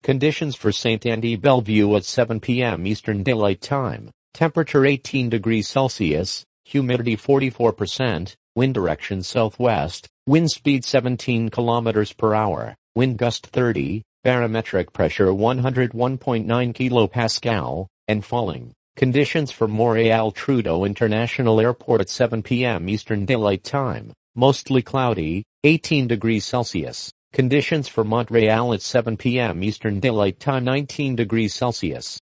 Conditions for Saint-Andy Bellevue at 7 p.m. Eastern Daylight Time. Temperature 18 degrees Celsius, humidity 44%, wind direction southwest, wind speed 17 kilometers per hour, wind gust 30, barometric pressure 101.9 kilopascal, and falling. Conditions for Montreal Trudeau International Airport at 7 p.m. Eastern Daylight Time. Mostly cloudy, 18 degrees Celsius. Conditions for Montreal at 7 p.m. Eastern Daylight Time 19 degrees Celsius.